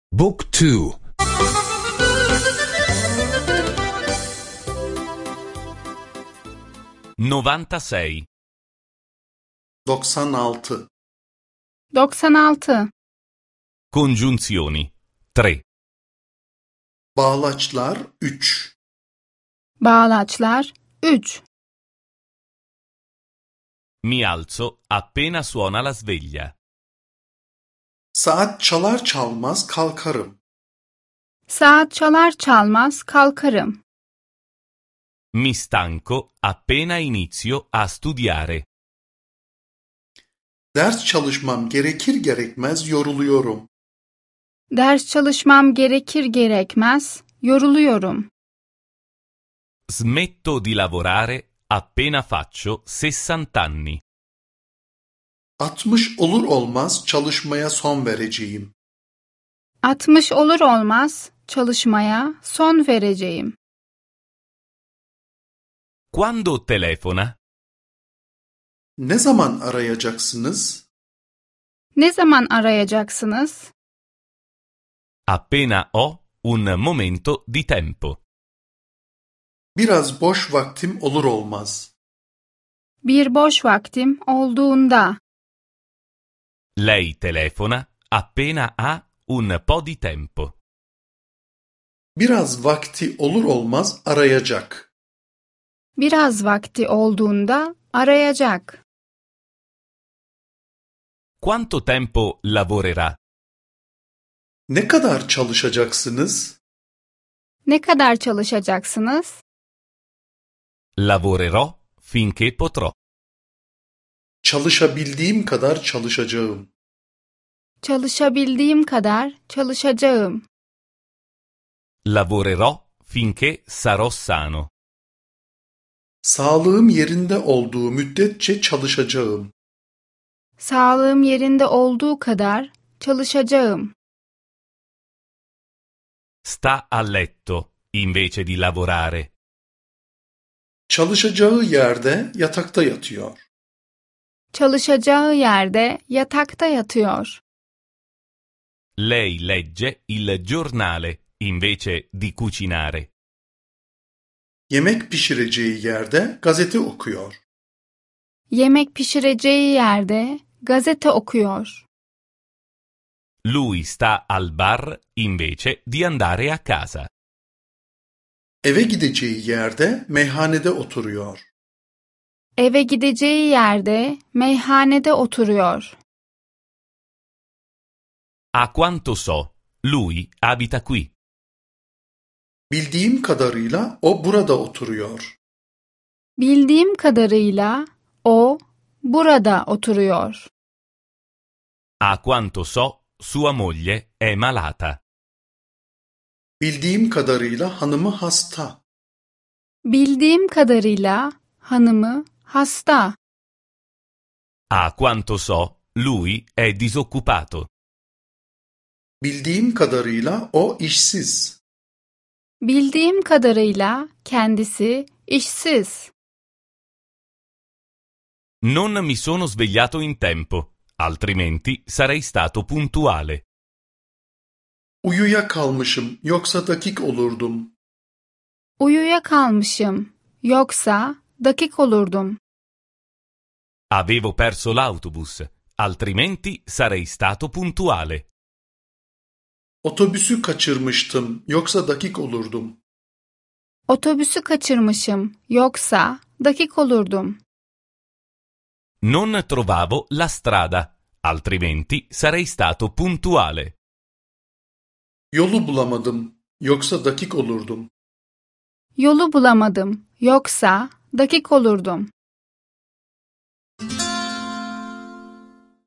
Book 2. 96. 96. 96. Congiunzioni. 3. Bağlaçlar 3. Bağlaçlar 3. Mi alzo appena suona la sveglia. Saat çalar çalmaz kalkarım. Saat çalar çalmaz kalkarım. Mi stanco appena inizio a studiare. Ders çalışmam gerekir gerekmez yoruluyorum. Ders çalışmam gerekir gerekmez yoruluyorum. Smetto di lavorare appena faccio 60 anni. 60 olur olmaz çalışmaya son vereceğim. 60 olur olmaz çalışmaya son vereceğim. Quando telefona? Ne zaman arayacaksınız? Ne zaman arayacaksınız? Appena ho un momento di tempo. Biraz boş vaktim olur olmaz. Bir boş vaktim olduğunda. Lei telefona appena ha un po' di tempo. Biraz vakti olur olmaz arayacak. Biraz vakti olduğunda arayacak. Quanto tempo lavorerà? Ne kadar çalışacaksınız? Ne kadar çalışacaksınız? Lavorerò finché potrò. Çalışabildiğim kadar çalışacağım. Çalışabildiğim kadar çalışacağım. Lavorerò finché sarò sano. Sağlığım yerinde olduğu müddetçe çalışacağım. Sağlığım yerinde olduğu kadar çalışacağım. Sta a letto invece di lavorare. Çalışacağı yerde yatakta yatıyor. Çalışacağı yerde yatakta yatıyor. Lei legge il giornale invece di cucinare. Yemek pişireceği yerde gazete okuyor. Yemek pişireceği yerde gazete okuyor. Lui sta al bar invece di andare a casa. Eve gideceği yerde meyhanede oturuyor. Eve gideceği yerde meyhanede oturuyor. A quanto so, lui abita qui. Bildiğim kadarıyla o burada oturuyor. Bildiğim kadarıyla o burada oturuyor. A quanto so, sua moglie è malata. Bildiğim kadarıyla hanımı hasta. Bildiğim kadarıyla hanımı hasta. A quanto so, lui è disoccupato. Bildiğim kadarıyla o işsiz. Bildiğim kadarıyla kendisi işsiz. Non mi sono svegliato in tempo, altrimenti sarei stato puntuale. Uyuyakalmışım, yoksa dakik olurdum. Uyuyakalmışım, yoksa dakik olurdum. Avevo perso l'autobus, altrimenti sarei stato puntuale. Otobüsü kaçırmıştım, yoksa dakik olurdum. Otobüsü kaçırmışım, yoksa dakik olurdum. Non trovavo la strada, altrimenti sarei stato puntuale. Yolu bulamadım, yoksa dakik olurdum. Yolu bulamadım, yoksa dakik olurdum.